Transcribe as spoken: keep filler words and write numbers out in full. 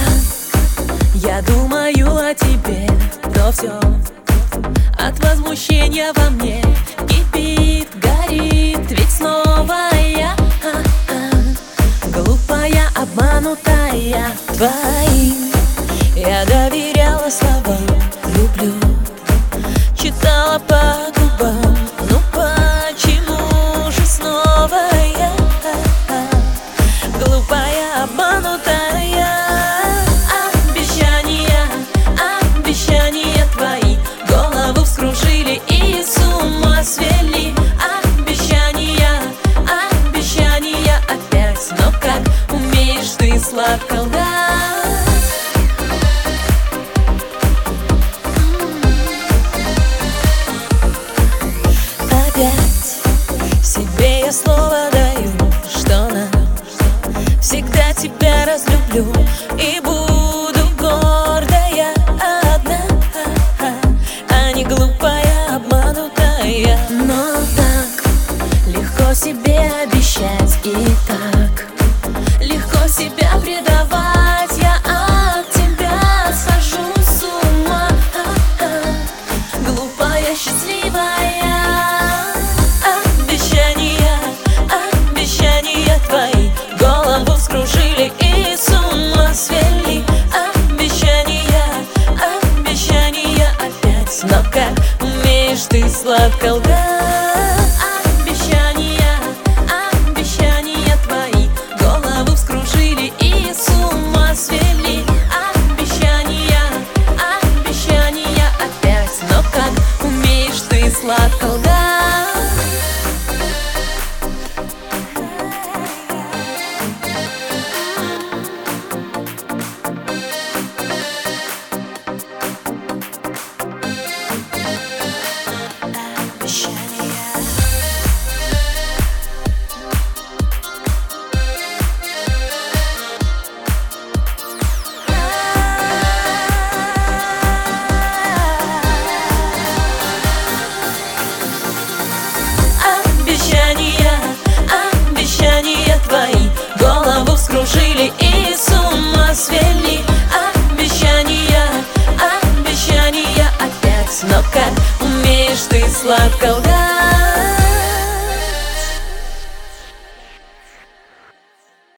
я думаю о тебе, но все от возмущения во мне кипит, горит. Ведь снова я а -а, глупая, обманутая твоим. Я доверяла словам «люблю», читала по губам. Ну почему же снова я глупая, обманутая? Обещания, обещания твои голову вскружили и с ума свели. Обещания, обещания опять, но как умеешь ты сладко лгать. Себе я слово даю, что навсегда тебя разлюблю и буду гордая одна, а не глупая, обманутая. Но так легко себе обещать и так легко себя предавать. Я от тебя схожу с ума, глупая, счастливая. Твои голову вскружили и с ума свели. Обещания, обещания опять, но как умеешь ты сладко лгать. Обещания, обещания твои голову вскружили и с ума свели. Обещания, обещания опять, но как умеешь ты сладко лгать. Обещания, обещания твои голову вскружили и с ума свели. Обещания, обещания опять, но как умеешь ты сладко лгать.